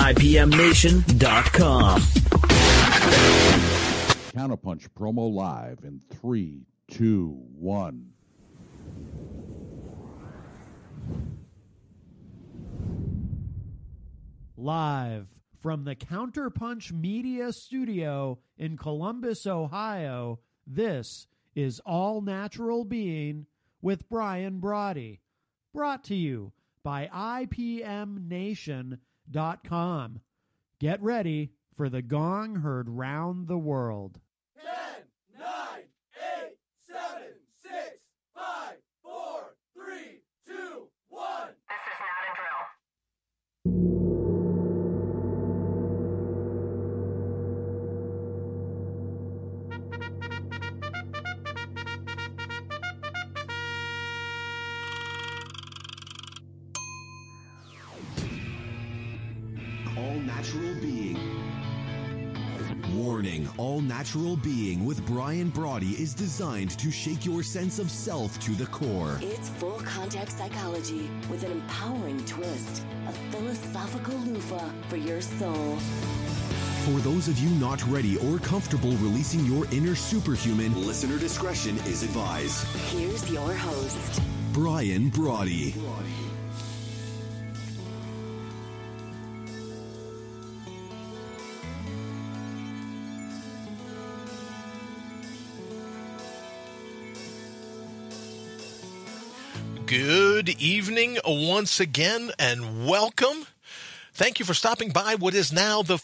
IPMNation.com. Counterpunch promo live in 3, 2, 1. Live from the Counterpunch Media Studio in Columbus, Ohio, this is All Natural Being with Brian Brody. Brought to you by IPMNation.com. Get ready for the gong heard round the world. 10, 9, 8, 7, 6, 5, 4, 3, 2, 1. This is not a drill. All Natural Being. Warning, All Natural Being with Brian Brody is designed to shake your sense of self to the core. It's full contact psychology with an empowering twist, a philosophical loofah for your soul. For those of you not ready or comfortable releasing your inner superhuman, listener discretion is advised. Here's your host, Brian Brody. Good evening once again, and welcome. Thank you for stopping by what is now the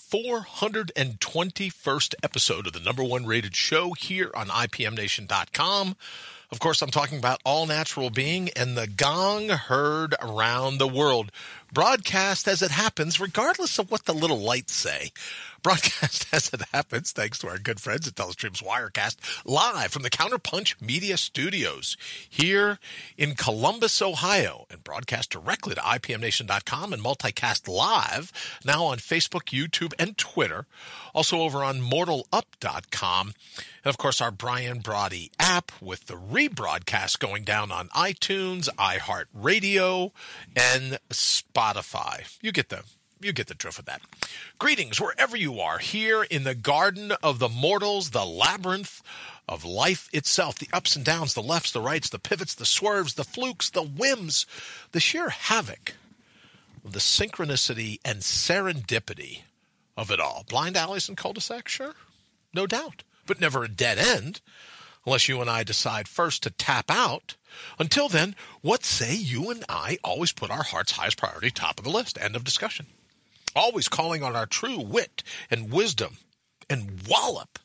421st episode of the number one rated show here on IPMNation.com. Of course, I'm talking about All Natural Being and the gong heard around the world. Broadcast as it happens, regardless of what the little lights say. Broadcast as it happens, thanks to our good friends at Telestream's Wirecast, live from the Counterpunch Media Studios here in Columbus, Ohio, and broadcast directly to IPMNation.com and multicast live now on Facebook, YouTube, and Twitter. Also over on MortalUp.com. And, of course, our Brian Brody app with the rebroadcast going down on iTunes, iHeartRadio, and Spotify. You get the drift of that. Greetings wherever you are, here in the garden of the mortals, the labyrinth of life itself, the ups and downs, the lefts, the rights, the pivots, the swerves, the flukes, the whims, the sheer havoc, the synchronicity and serendipity of it all. Blind alleys and cul-de-sacs, sure, no doubt, but never a dead end, unless you and I decide first to tap out. Until then, what say you and I always put our heart's highest priority top of the list? End of discussion. Always calling on our true wit and wisdom and wallop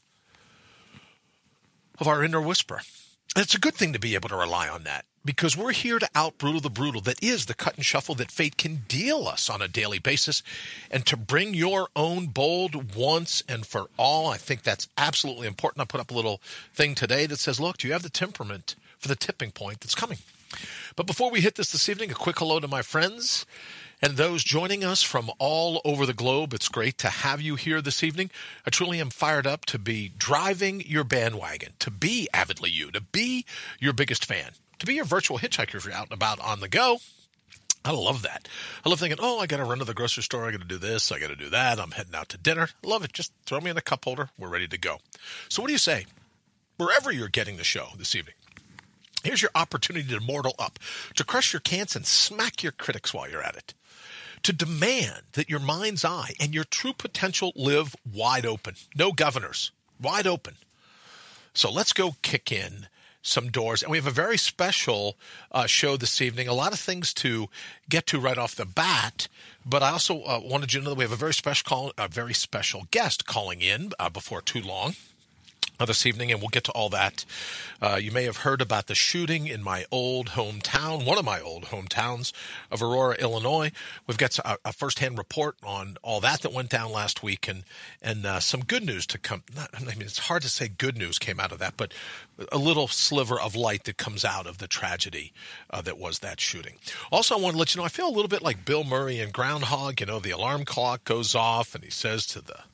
of our inner whisper. And it's a good thing to be able to rely on that, because we're here to out-brutal the brutal that is the cut and shuffle that fate can deal us on a daily basis, and to bring your own bold once and for all. I think that's absolutely important. I put up a little thing today that says, look, do you have the temperament for the tipping point that's coming? But before we hit this evening, a quick hello to my friends and those joining us from all over the globe. It's great to have you here this evening. I truly am fired up to be driving your bandwagon, to be avidly you, to be your biggest fan, to be your virtual hitchhiker if you're out and about on the go. I love that. I love thinking, I got to run to the grocery store. I got to do this. I got to do that. I'm heading out to dinner. I love it. Just throw me in a cup holder. We're ready to go. So what do you say? Wherever you're getting the show this evening, here's your opportunity to mortal up, to crush your cants and smack your critics while you're at it, to demand that your mind's eye and your true potential live wide open. No governors, wide open. So let's go kick in some doors. And we have a very special show this evening. A lot of things to get to right off the bat. But I also wanted you to know that we have a very special guest calling in before too long this evening, and we'll get to all that. You may have heard about the shooting in my old hometown, one of my old hometowns of Aurora, Illinois. We've got a firsthand report on all that went down last week, and some good news to come. It's hard to say good news came out of that, but a little sliver of light that comes out of the tragedy that was that shooting. Also, I want to let you know, I feel a little bit like Bill Murray in Groundhog. The alarm clock goes off, and he says to the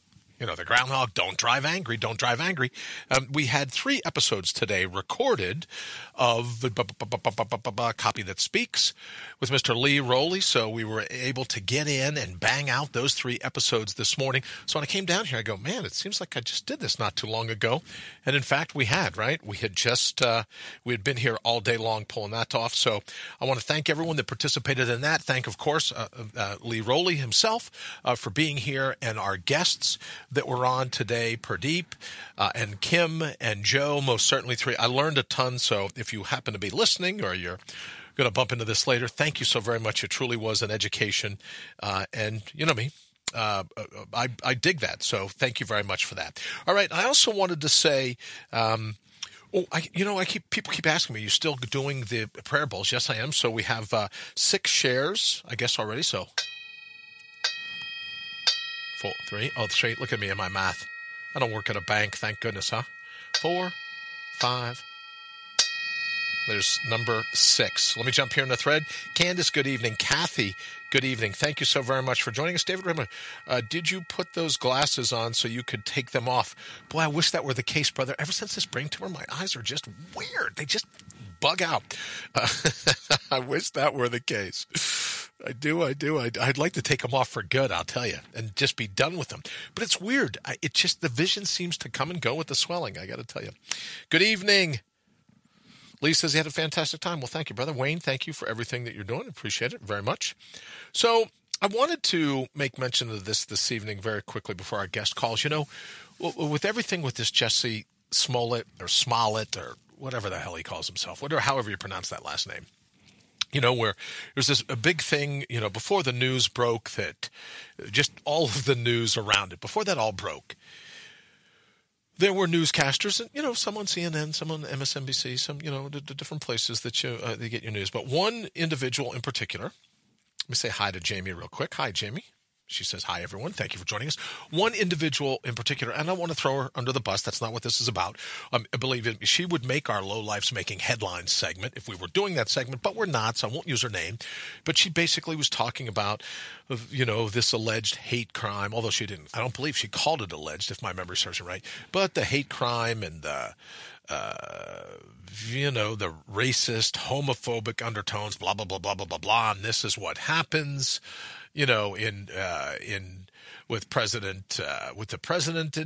The groundhog, don't drive angry, don't drive angry. We had 3 episodes today recorded of Copy That Speaks with Mr. Lee Rowley, so we were able to get in and bang out those 3 episodes this morning. So when I came down here, I go, man, it seems like I just did this not too long ago. And in fact, we had, right? We had just, we had been here all day long pulling that off. So I want to thank everyone that participated in that. Thank, of course, Lee Rowley himself for being here, and our guests that were on today, Pradeep and Kim and Joe, most certainly 3. I learned a ton, so if you happen to be listening or you're going to bump into this later, thank you so very much. It truly was an education, and you know me. I dig that, so thank you very much for that. All right, I also wanted to say, people keep asking me, you still doing the prayer bowls? Yes, I am. So we have 6 shares, I guess, already. So 4, 3. Oh, 3. Look at me and my math. I don't work at a bank, thank goodness, huh? 4, 5. There's number 6. Let me jump here in the thread. Candace, good evening. Kathy, good evening. Thank you so very much for joining us. David Raymond, did you put those glasses on so you could take them off? Boy, I wish that were the case, brother. Ever since this brain tumor, my eyes are just weird. They just bug out. I wish that were the case. I do. I'd like to take them off for good, I'll tell you, and just be done with them. But it's weird. The vision seems to come and go with the swelling, I got to tell you. Good evening. Lee says he had a fantastic time. Well, thank you, brother. Wayne, thank you for everything that you're doing. Appreciate it very much. So I wanted to make mention of this evening very quickly before our guest calls. With everything with this Jesse Smollett or whatever the hell he calls himself, however you pronounce that last name. Where there's a big thing, before the news broke, that just all of the news around it, before that all broke, there were newscasters, and, some on CNN, some on MSNBC, some, the different places that they get your news. But one individual in particular, let me say hi to Jamie real quick. Hi, Jamie. She says, hi, everyone. Thank you for joining us. One individual in particular, and I don't want to throw her under the bus. That's not what this is about. I believe it, she would make our Lowlifes Making Headlines segment if we were doing that segment, but we're not, so I won't use her name. But she basically was talking about, this alleged hate crime, although she didn't. I don't believe she called it alleged, if my memory serves me right. But the hate crime and the racist, homophobic undertones, blah, blah, blah, blah, blah, blah, blah, and this is what happens, with the president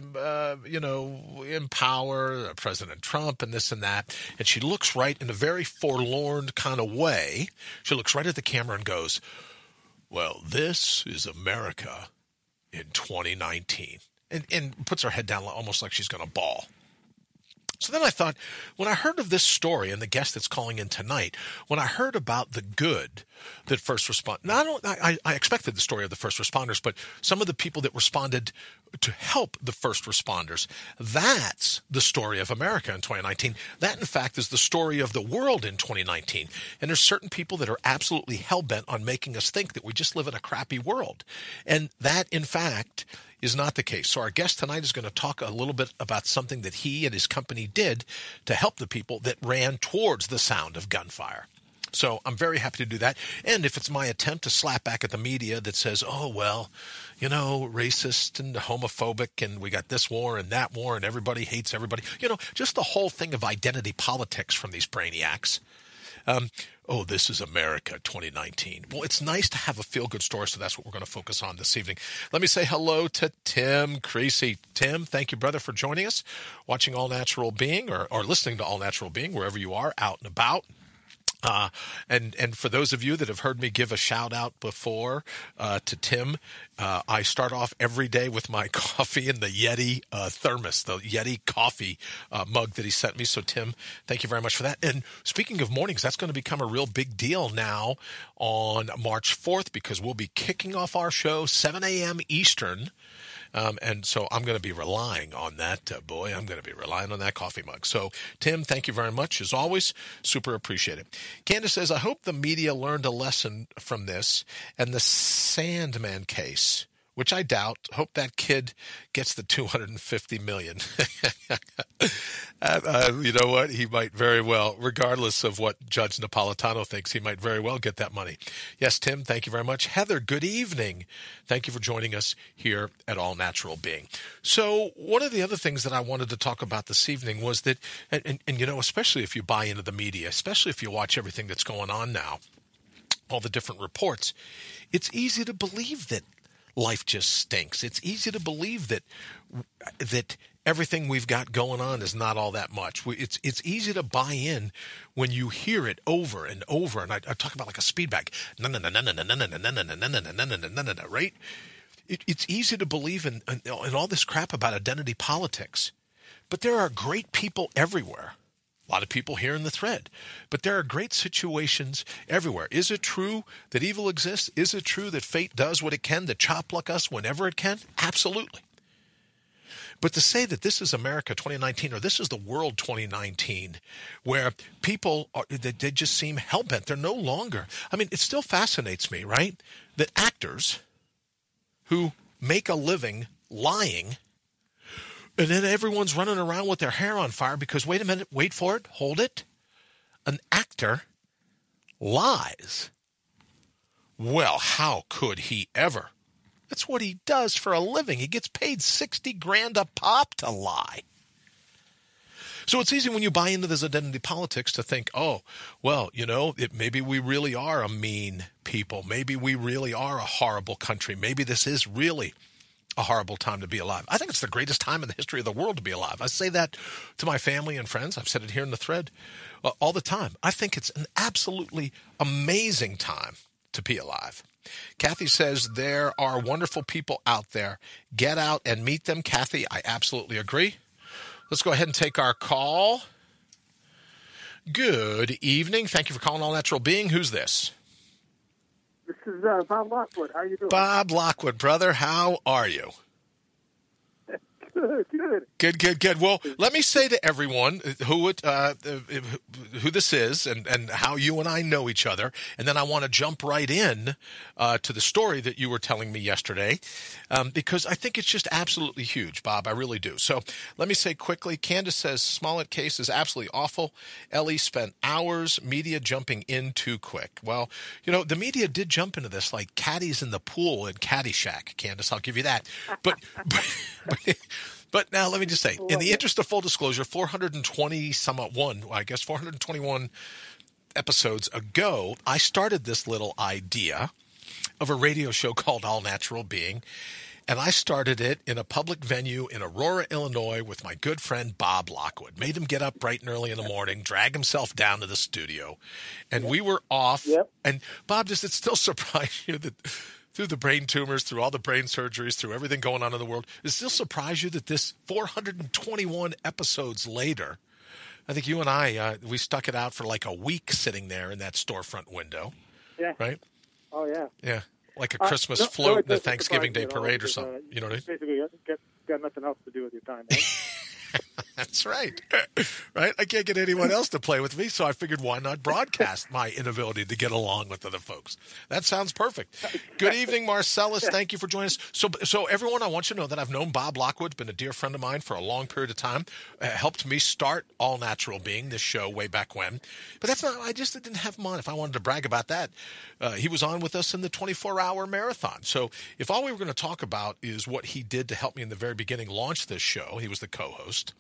in power, President Trump, and this and that. And she looks right in a very forlorn kind of way. She looks right at the camera and goes, well, this is America in 2019, and puts her head down almost like she's going to bawl. So then I thought, when I heard of this story and the guest that's calling in tonight, when I heard about the good that first responders, I expected the story of the first responders, but some of the people that responded to help the first responders, that's the story of America in 2019. That, in fact, is the story of the world in 2019. And there's certain people that are absolutely hell-bent on making us think that we just live in a crappy world. And that, in fact, is not the case. So our guest tonight is going to talk a little bit about something that he and his company did to help the people that ran towards the sound of gunfire. So I'm very happy to do that. And if it's my attempt to slap back at the media that says, oh, well, racist and homophobic, and we got this war and that war, and everybody hates everybody, just the whole thing of identity politics from these brainiacs. This is America 2019. Well, it's nice to have a feel-good story, so that's what we're going to focus on this evening. Let me say hello to Tim Creasy. Tim, thank you, brother, for joining us, watching All Natural Being or listening to All Natural Being, wherever you are, out and about. And for those of you that have heard me give a shout out before to Tim, I start off every day with my coffee in the Yeti thermos, the Yeti coffee mug that he sent me. So Tim, thank you very much for that. And speaking of mornings, that's going to become a real big deal now on March 4th, because we'll be kicking off our show 7 a.m. Eastern. And so I'm going to be relying on that, I'm going to be relying on that coffee mug. So, Tim, thank you very much. As always, super appreciate it. Candace says, I hope the media learned a lesson from this and the Sandman case which I doubt. Hope that kid gets the $250 million. You know what? He might very well, regardless of what Judge Napolitano thinks, he might very well get that money. Yes, Tim, thank you very much. Heather, good evening. Thank you for joining us here at All Natural Being. So one of the other things that I wanted to talk about this evening was that, and you know, especially if you buy into the media, especially if you watch everything that's going on now, all the different reports, it's easy to believe that life just stinks. It's easy to believe that everything we've got going on is not all that much. It's easy to buy in when you hear it over and over. And I talk about like a speed bag, right? It's easy to believe in all this crap about identity politics. But there are great people everywhere. A lot of people here in the thread. But there are great situations everywhere. Is it true that evil exists? Is it true that fate does what it can to chop block us whenever it can? Absolutely. But to say that this is America 2019 or this is the world 2019 where people they just seem hell-bent. They're no longer. I mean, it still fascinates me, right, that actors who make a living lying, and then everyone's running around with their hair on fire because, wait a minute, wait for it, hold it. An actor lies. Well, how could he ever? That's what he does for a living. He gets paid $60,000 a pop to lie. So it's easy when you buy into this identity politics to think, oh, well, you know, maybe we really are a mean people. Maybe we really are a horrible country. Maybe this is really a horrible time to be alive. I think it's the greatest time in the history of the world to be alive. I say that to my family and friends. I've said it here in the thread all the time. I think it's an absolutely amazing time to be alive. Kathy says there are wonderful people out there. Get out and meet them. Kathy, I absolutely agree. Let's go ahead and take our call. Good evening. Thank you for calling All Natural Being. Who's this? This is Bob Lockwood. How are you doing? Bob Lockwood, brother. How are you? Good. Well, let me say to everyone who this is and how you and I know each other, and then I want to jump right in to the story that you were telling me yesterday, because I think it's just absolutely huge, Bob. I really do. So let me say quickly, Candace says Smollett case is absolutely awful. Ellie spent hours, media jumping in too quick. Well, you know, the media did jump into this like caddies in the pool in Caddyshack, Candace. I'll give you that. But now let me just say, in the interest of full disclosure, 421 episodes ago, I started this little idea of a radio show called All Natural Being, and I started it in a public venue in Aurora, Illinois with my good friend Bob Lockwood. Made him get up bright and early in the morning, drag himself down to the studio, and we were off. Yep. And Bob, does it still surprise you that through the brain tumors, through all the brain surgeries, through everything going on in the world, does it still surprise you that this 421 episodes later, I think you and I, we stuck it out for like a week sitting there in that storefront window. Yeah. Right? Oh, yeah. Yeah. Like a Christmas float in the Thanksgiving Day parade or something. You know what I mean? Basically, got nothing else to do with your time, right? That's right. Right? I can't get anyone else to play with me, so I figured why not broadcast my inability to get along with other folks. That sounds perfect. Good evening, Marcellus. Thank you for joining us. So everyone, I want you to know that I've known Bob Lockwood, been a dear friend of mine for a long period of time, helped me start All Natural Being, this show way back when. But that's not, I just didn't have him on. If I wanted to brag about that, he was on with us in the 24-hour marathon. So if all we were going to talk about is what he did to help me in the very beginning launch this show, he was the co-host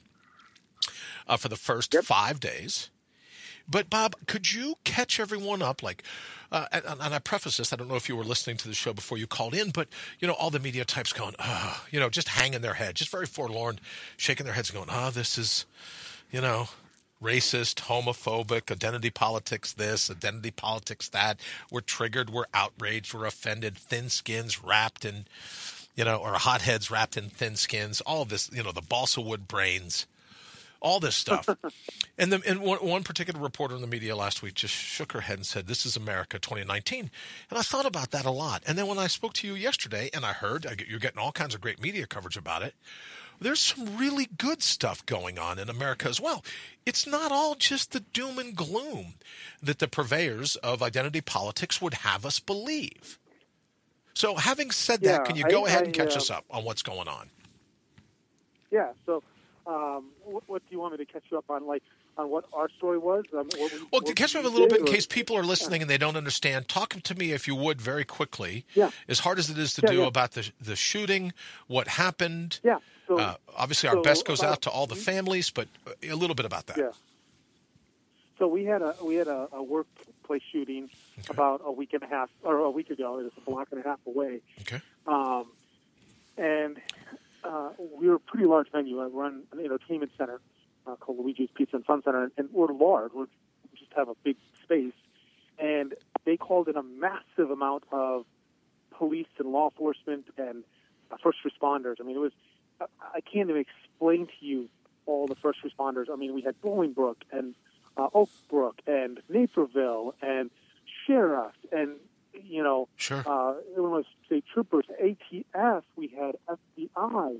for the first 5 days. But, Bob, could you catch everyone up? Like, and I preface this, I don't know if you were listening to the show before you called in, but, you know, all the media types going, you know, just hanging their head, just very forlorn, shaking their heads going, this is, you know, racist, homophobic, identity politics this, identity politics that. We're triggered, we're outraged, we're offended, thin skins wrapped in, you know, or hotheads wrapped in thin skins, all of this, you know, the balsa wood brains. All this stuff. And one particular reporter in the media last week just shook her head and said, this is America 2019. And I thought about that a lot. And then when I spoke to you yesterday and I heard you're getting all kinds of great media coverage about it, there's some really good stuff going on in America as well. It's not all just the doom and gloom that the purveyors of identity politics would have us believe. So having said that, Yeah, can you go ahead and catch us up on what's going on? Yeah. So, what do you want me to catch you up on? Like on what our story was? Well, to catch me up a little bit in case people are listening and they don't understand. Talk to me, if you would, very quickly. Yeah. As hard as it is to do about the shooting, what happened. Yeah. So, obviously, our best goes out to all the families, but a little bit about that. Yeah. So we had a workplace shooting about a week ago. It was a block and a half away. Okay. And we were a pretty large venue. I run an entertainment center called Luigi's Pizza and Fun Center, and we're large. We just have a big space. And they called in a massive amount of police and law enforcement and first responders. I mean, it was I can't even explain to you all the first responders. I mean, we had Bolingbrook and Oak Brook and Naperville and sheriff and Sure. Illinois State Troopers, ATF. We had FBI.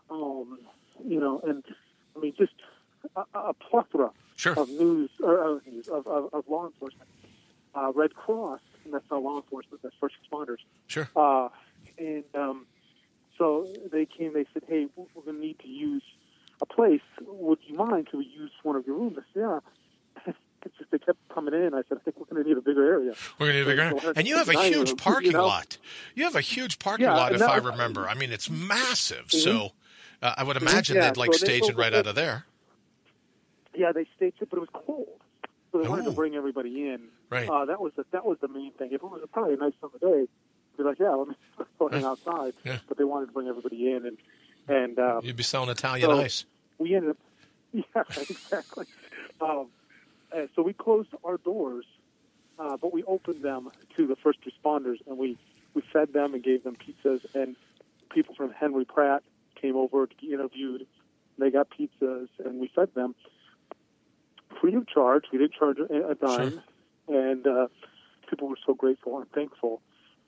And I mean just a plethora Sure. of of law enforcement. Red Cross, and that's not law enforcement, that's first responders. Sure. So they came. They said, "Hey, we're going to need to use a place. Would you mind? Can we use one of your rooms?" I said, "Yeah." It's just they kept coming in. I said, "I think we're going to need a bigger area." We're going to need a bigger area. And you have a huge parking lot. You have a huge parking lot, if I remember. I mean, it's massive. Mm-hmm. So I would imagine they'd stage it right out of there. Yeah, they staged it, but it was cold. So they wanted to bring everybody in. Right. That was the main thing. If it was probably a nice summer day, be like, yeah, let me go hang outside. Yeah. But they wanted to bring everybody in, and you'd be selling Italian ice. We ended up, yeah, exactly. And so we closed our doors, but we opened them to the first responders, and we fed them and gave them pizzas. And people from Henry Pratt came over to be interviewed. They got pizzas, and we fed them free of charge. We didn't charge a dime, and people were so grateful and thankful.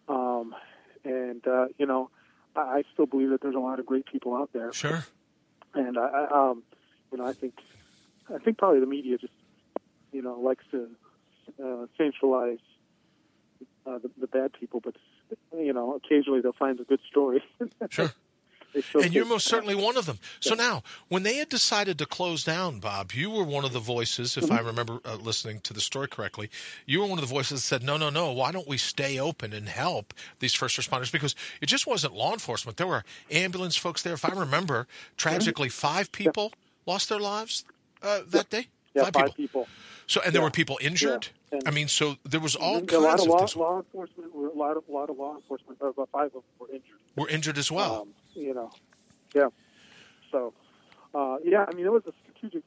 I still believe that there's a lot of great people out there. Sure. And I think probably the media just likes to sensationalize the bad people, but occasionally they'll find a good story. Sure. And you're most certainly one of them. So now, when they had decided to close down, Bob, you were one of the voices, if I remember listening to the story correctly, you were one of the voices that said, no, why don't we stay open and help these first responders? Because it just wasn't law enforcement. There were ambulance folks there. If I remember, tragically, 5 people lost their lives that day? Yeah, 5 people. So, and there were people injured? Yeah. I mean, so there was all kinds of things. Law enforcement, a lot of law enforcement, about 5 of them were injured. Were injured as well. Yeah. So, I mean, it was a strategic.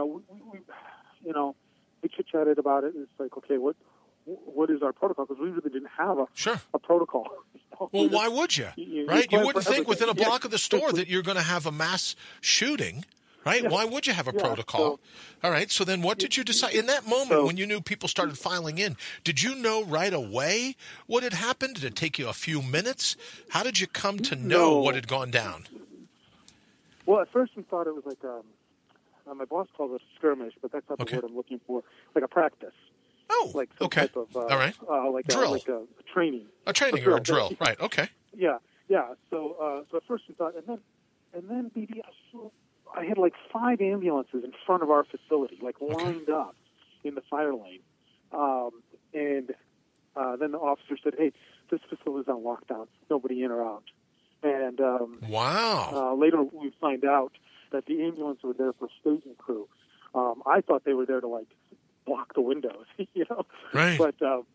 We chit-chatted about it, and it's like, okay, what is our protocol? Because we really didn't have a protocol. Well, why would you? Right? You wouldn't think within a block of the store that you're going to have a mass shooting. Right? Yeah. Why would you have a protocol? All right. So then what did you decide? In that moment when you knew people started filing in, did you know right away what had happened? Did it take you a few minutes? How did you come to know what had gone down? Well, at first we thought it was like my boss called it a skirmish, but that's not the word I'm looking for. Like a practice. Oh, like some type of all right. Drill. Like a training. A training or a drill. Right. Okay. Yeah. So at first we thought, and then BB, I had like 5 ambulances in front of our facility, like lined up in the fire lane. And then the officer said, "Hey, this facility's on lockdown. Nobody in or out." And later we find out that the ambulance were there for staging crew. I thought they were there to like block the windows, Right. But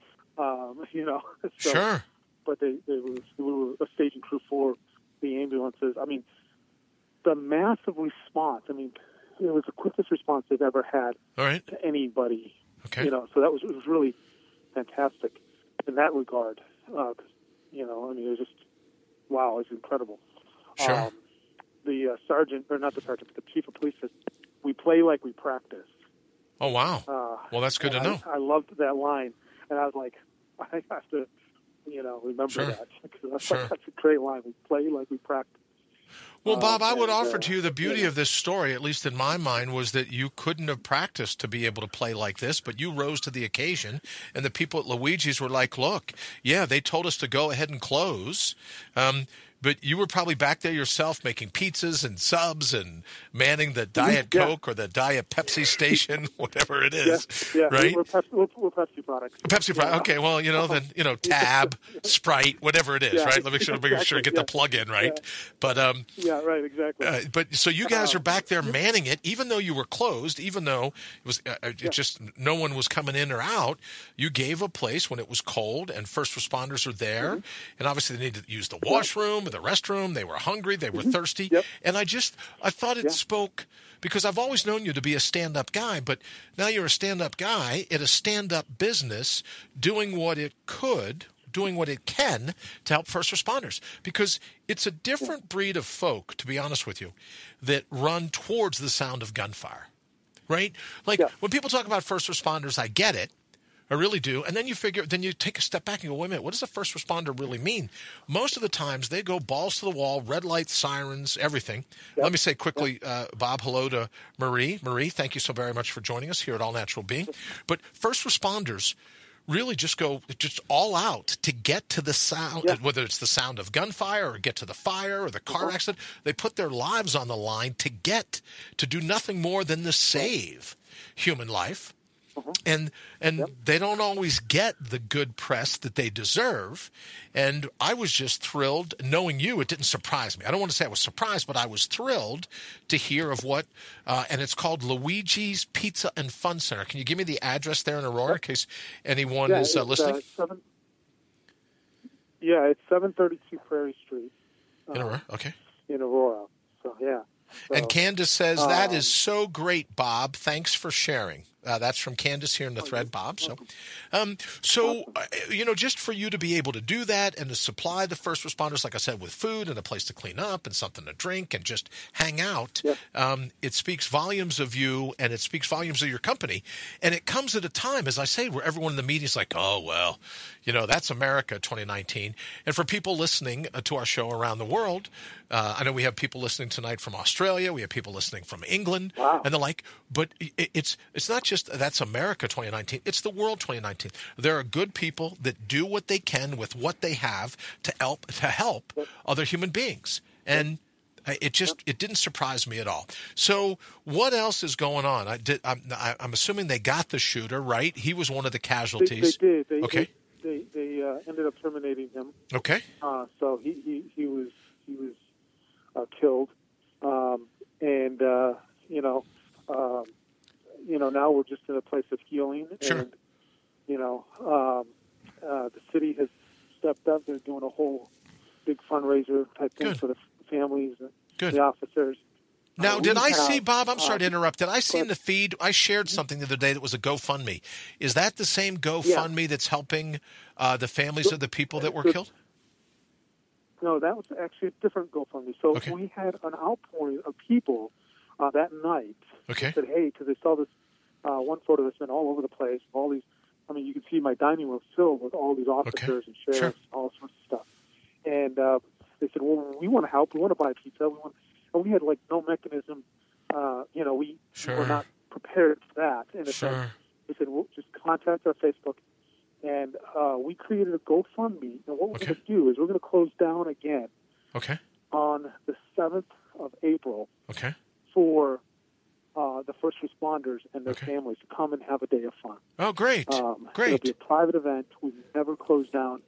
sure. But they were a staging crew for the ambulances. I mean, the massive response. I mean, it was the quickest response they've ever had to anybody. Okay. So it was really fantastic in that regard. I mean, it was just wow, it was incredible. Sure. The sergeant, or not the sergeant, but the chief of police said, "We play like we practice." Oh wow! Well, that's good to know. I loved that line, and I was like, I have to, remember that because that's a great line. We play like we practice. Well, Bob, I would offer to you the beauty of this story, at least in my mind, was that you couldn't have practiced to be able to play like this, but you rose to the occasion, and the people at Luigi's were like, look, yeah, they told us to go ahead and close, but you were probably back there yourself making pizzas and subs and manning the Diet Coke or the Diet Pepsi station, whatever it is, right? We're Pepsi products. Pepsi product. Okay, well, then Tab, Sprite, whatever it is, right? Let me make sure to get the plug in right. But right, exactly. But so you guys are back there manning it, even though you were closed, even though it was just no one was coming in or out. You gave a place when it was cold, and first responders are there, and obviously they needed to use the washroom or the restroom. They were hungry, they were thirsty, and I thought it spoke. Because I've always known you to be a stand-up guy, but now you're a stand-up guy in a stand-up business doing what it can to help first responders. Because it's a different breed of folk, to be honest with you, that run towards the sound of gunfire, right? Like when people talk about first responders, I get it. I really do. And then you take a step back and go, wait a minute, what does a first responder really mean? Most of the times they go balls to the wall, red lights, sirens, everything. Let me say quickly, Bob, hello to Marie. Marie, thank you so very much for joining us here at All Natural Being. But first responders really just go all out to get to the sound, whether it's the sound of gunfire or get to the fire or the car accident. They put their lives on the line to do nothing more than to save human life. And they don't always get the good press that they deserve. And I was just thrilled. Knowing you, it didn't surprise me. I don't want to say I was surprised, but I was thrilled to hear of what, and it's called Luigi's Pizza and Fun Center. Can you give me the address there in Aurora in case anyone is listening? It's 732 Prairie Street. In Aurora, okay. In Aurora, so yeah. And Candace says, that is so great, Bob. Thanks for sharing. That's from Candace here in the thread, Bob. Just for you to be able to do that and to supply the first responders, like I said, with food and a place to clean up and something to drink and just hang out, it speaks volumes of you and it speaks volumes of your company. And it comes at a time, as I say, where everyone in the media is like, oh, well, that's America 2019. And for people listening to our show around the world, I know we have people listening tonight from Australia. We have people listening from England and the like. But it's not just that's America 2019. It's the world 2019. There are good people that do what they can with what they have to help other human beings. And it didn't surprise me at all. So what else is going on? I'm assuming they got the shooter, right? He was one of the casualties. They did. Okay. They ended up terminating him. Okay. So he was killed, now we're just in a place of healing. Sure. And the city has stepped up. They're doing a whole big fundraiser type thing for the families and the officers. Now, did I see, Bob, I'm sorry to interrupt, did I see in the feed, I shared something the other day that was a GoFundMe. Is that the same GoFundMe that's helping the families of the people that were killed? No, that was actually a different GoFundMe. So we had an outpouring of people that night that said, hey, because they saw this one photo that's been all over the place, all these, you can see my dining room filled with all these officers and sheriffs and all sorts of stuff. And they said, well, we want to help. We want to buy pizza. And we had, no mechanism. We were not prepared for that. And they said, well, just contact our Facebook. And we created a GoFundMe. And what we're going to do is we're going to close down again on the 7th of April for the first responders and their families to come and have a day of fun. Oh, great. Great. It'll be a private event. We've never closed down,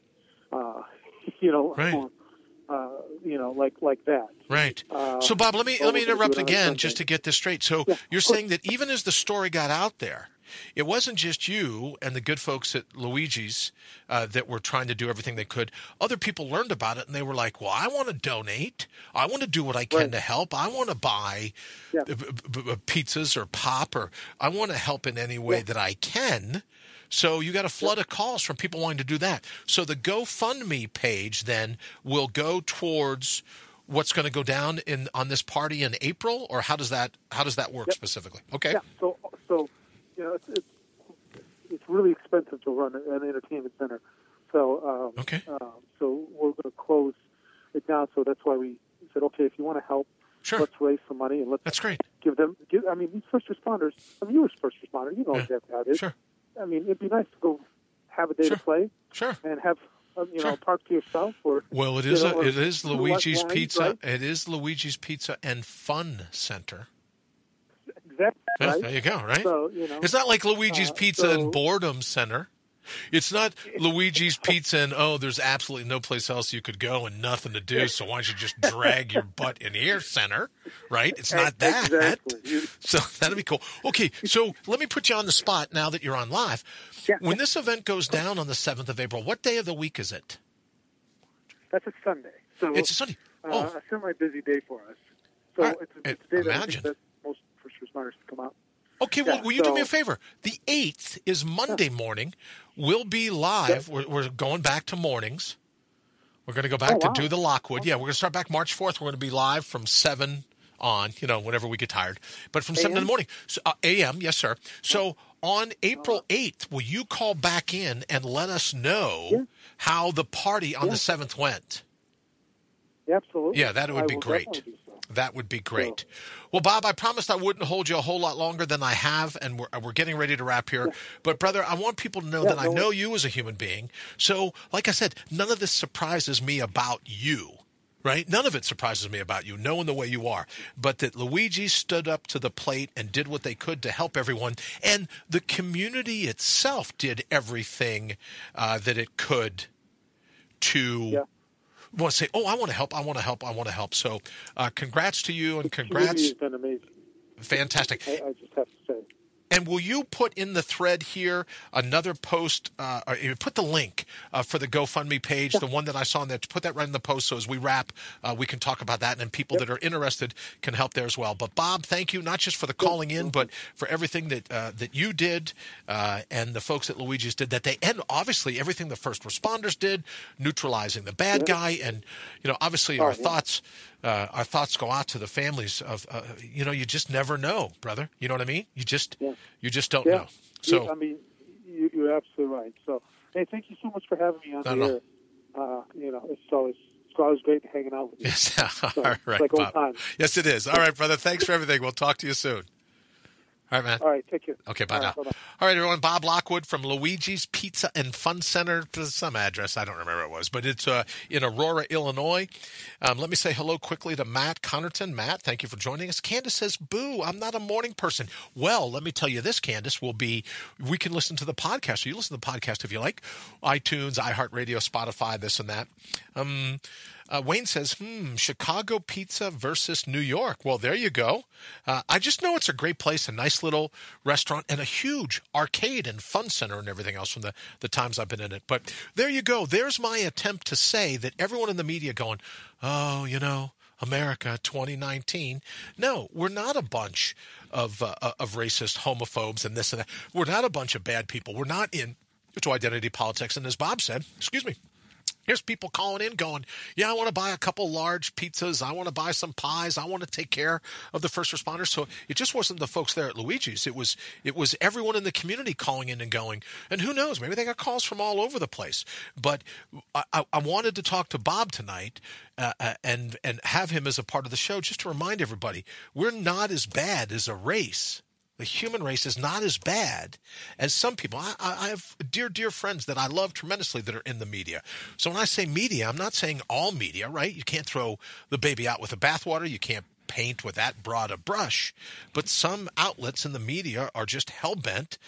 like that. Right. So, Bob, let me interrupt again just to get this straight. So you're saying that even as the story got out there, it wasn't just you and the good folks at Luigi's that were trying to do everything they could. Other people learned about it, and they were like, well, I want to donate. I want to do what I can to help. I want to buy pizzas or pop, or I want to help in any way that I can. So you got a flood of calls from people wanting to do that. So the GoFundMe page then will go towards what's going to go down on this party in April, or how does that work specifically? Okay. Yeah. So it's really expensive to run an entertainment center. So so we're going to close it down. So that's why we said, okay, if you want to help, Sure. let's raise some money and let's That's great. give them. I mean, these first responders. I mean, you were a first responder. You know Yeah. exactly how it is. Sure. I mean, it'd be nice to go have a day Sure. to play Sure. and have Sure. a park to yourself. Or Well, it you is know, or it is two Luigi's lines, Pizza. right? It is Luigi's Pizza and Fun Center. Exactly. Yeah, Right? there you go. Right. So you know, It's not like Luigi's Pizza and so- Boredom Center. It's not Luigi's Pizza and, oh, there's absolutely no place else you could go and nothing to do, so why don't you just drag your butt in here, center, right? It's not that. Exactly. So that'd be cool. Okay, so let me put you on the spot now that you're on live. Yeah. When this event goes down on the 7th of April, what day of the week is it? That's a Sunday. So It's a Sunday. Oh, a semi-busy day for us. So All right. it's a day that I Imagine. think that most first responders come out. okay, well, yeah, will you do me a so- favor? The 8th is Monday morning. We'll be live. We're going back to mornings. We're going to go back Oh, wow. to do the Lockwood. Yeah, we're going to start back March 4th. We're going to be live from 7 on, whenever we get tired. But from 7 in the morning. So, a.m., yes, sir. So on April 8th, will you call back in and let us know how the party on the 7th went? Yeah, absolutely. Yeah, that would I be will great. definitely do so. That would be great. Well, Bob, I promised I wouldn't hold you a whole lot longer than I have, and we're getting ready to wrap here. But, brother, I want people to know that I know you as a human being. So, like I said, none of this surprises me about you, right? None of it surprises me about you, knowing the way you are. But that Luigi stood up to the plate and did what they could to help everyone, and the community itself did everything that it could to want to say, oh, I want to help, I want to help, I want to help. So congrats to you, and Community congrats. has been amazing. Fantastic. I just have to say. And will you put in the thread here another post, or you put the link for the GoFundMe page, the one that I saw in there, put that right in the post, so as we wrap, we can talk about that, and then people that are interested can help there as well. But Bob, thank you, not just for the calling in, but for everything that you did, and the folks at Luigi's did, and obviously everything the first responders did, neutralizing the bad guy, and obviously our thoughts go out to the families of you just never know, brother. You know what I mean? You just don't know. So I mean, you're absolutely right. So hey, thank you so much for having me on the air. It's always great hanging out with you. yes, So, all right, it's like old Bob. times. Yes, it is. All right, brother. Thanks for everything. We'll talk to you soon. All right, man. All right, take care. Okay, bye All now. right, bye-bye. All right, everyone. Bob Lockwood from Luigi's Pizza and Fun Center. Some address, I don't remember what it was, but it's in Aurora, Illinois. Let me say hello quickly to Matt Connerton. Matt, thank you for joining us. Candace says, boo, I'm not a morning person. Well, let me tell you this, Candace, we can listen to the podcast. So you listen to the podcast if you like. iTunes, iHeartRadio, Spotify, this and that. Wayne says, Chicago pizza versus New York. Well, there you go. I just know it's a great place, a nice little restaurant, and a huge arcade and fun center and everything else from the times I've been in it. But there you go. There's my attempt to say that everyone in the media going, oh, America 2019. No, we're not a bunch of racist homophobes and this and that. We're not a bunch of bad people. We're not into identity politics. And as Bob said, here's people calling in going, yeah, I want to buy a couple large pizzas. I want to buy some pies. I want to take care of the first responders. So it just wasn't the folks there at Luigi's. It was everyone in the community calling in and going, and who knows, maybe they got calls from all over the place. But I wanted to talk to Bob tonight and have him as a part of the show just to remind everybody, we're not as bad as a race. The human race is not as bad as some people. I have dear, dear friends that I love tremendously that are in the media. So when I say media, I'm not saying all media, right? You can't throw the baby out with the bathwater. You can't paint with that broad a brush. But some outlets in the media are just hell-bent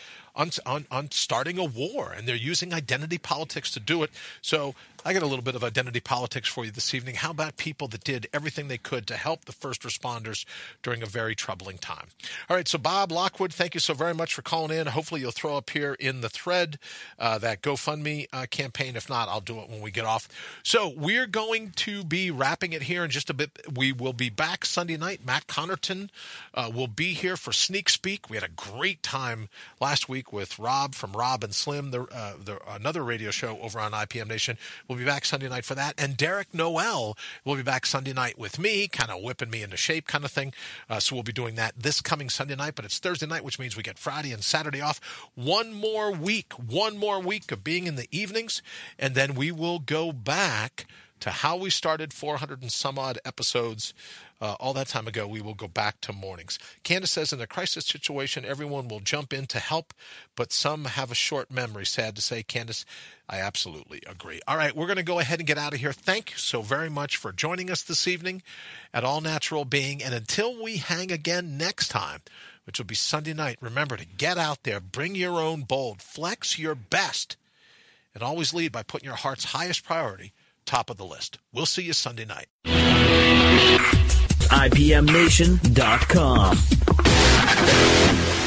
on starting a war, and they're using identity politics to do it. So I got a little bit of identity politics for you this evening. How about people that did everything they could to help the first responders during a very troubling time? All right, so Bob Lockwood, thank you so very much for calling in. Hopefully you'll throw up here in the thread that GoFundMe campaign. If not, I'll do it when we get off. So we're going to be wrapping it here in just a bit. We will be back Sunday night. Matt Connerton will be here for Sneak Speak. We had a great time last week with Rob from Rob and Slim, another radio show over on IPM Nation. We'll be back Sunday night for that. And Derek Noel will be back Sunday night with me, kind of whipping me into shape kind of thing. So we'll be doing that this coming Sunday night, but it's Thursday night, which means we get Friday and Saturday off. One more week of being in the evenings, and then we will go back to how we started 400 and some odd episodes all that time ago. We will go back to mornings. Candace says, in a crisis situation, everyone will jump in to help, but some have a short memory. Sad to say, Candace, I absolutely agree. All right, we're going to go ahead and get out of here. Thank you so very much for joining us this evening at All Natural Being. And until we hang again next time, which will be Sunday night, remember to get out there, bring your own bold, flex your best, and always lead by putting your heart's highest priority top of the list. We'll see you Sunday night. IPMNation.com.